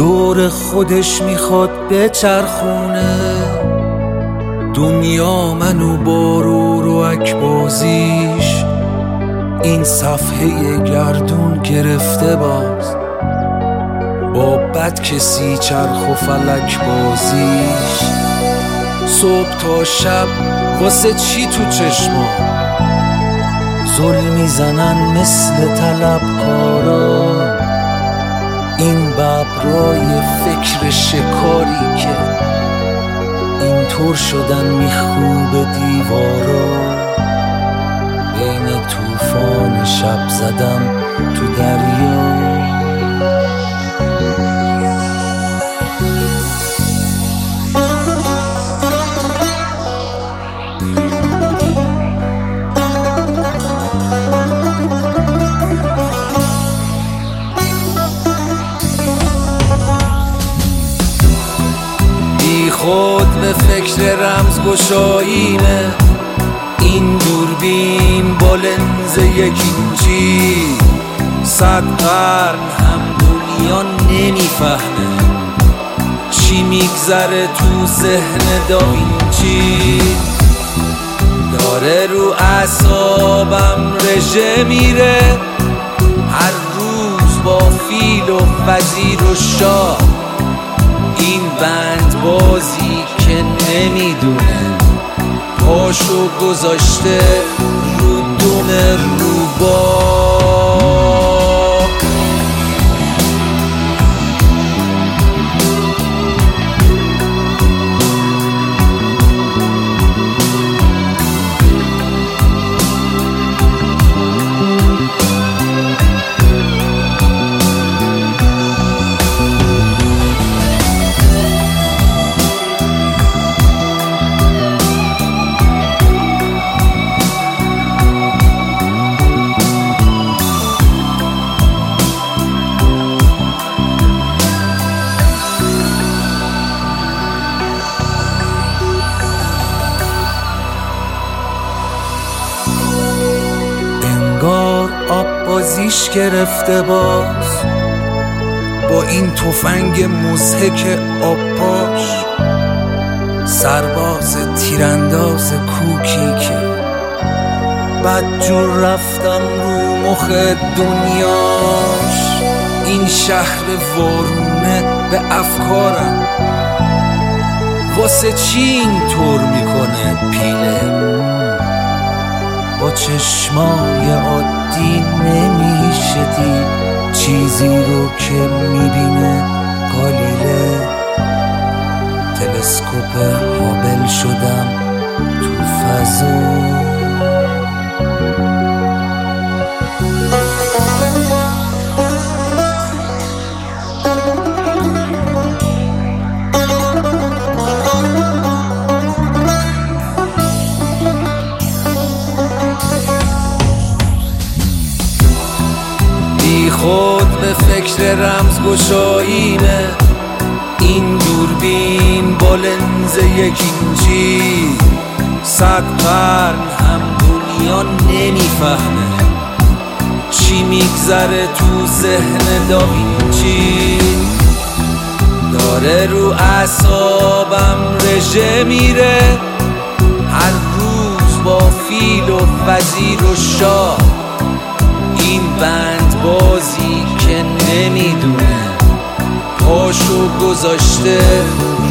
دور خودش میخواد بچرخونه، دنیا منو با رو اکبازیش این صفحه گردون گرفته، باز با بد کسی چرخ و فلک بازیش. صبح تا شب واسه چی تو چشما زل میزنن مثل طلبکارا، این ببرای فکر شکاری که اینطور شدن میخوب دیوارا. بین طوفان شب زدم تو دریا، خود به فکر رمز گشاییمه، این دوربین با لنز یک اینچی 100 قرن هم دنیا نمیفهمه چی میگذره تو ذهن داوینچی. داره رو اعصابم رژه میره، هر روز با فیل و وزیر و شاه، این بند بازی که نمیدونه پاشو گذاشته رو دم روباه. انگار آب بازیش گرفته، باز با این تفنگ مضحک آب پاش، سرباز تیرانداز کوکی که بدجور رفتم رو مخ دنیاش. این شهر وارونه به افکارم واسه چی اینطور میکنه پیله، با چشمای عادی نمیشه دید چیزی رو که میبینه گالیله. تلسکوپ هابل شدم تو فضا، خود به فکر رمز گشاییمه، این دوربین با لنز یک اینچی 100 قرن هم دنیا نمیفهمه چی میگذره تو ذهن داوینچی. داره رو اعصابم رژه میره، هر روز با فیل و وزیر و شاه، این بند بازی که نمیدونه پاشو گذاشته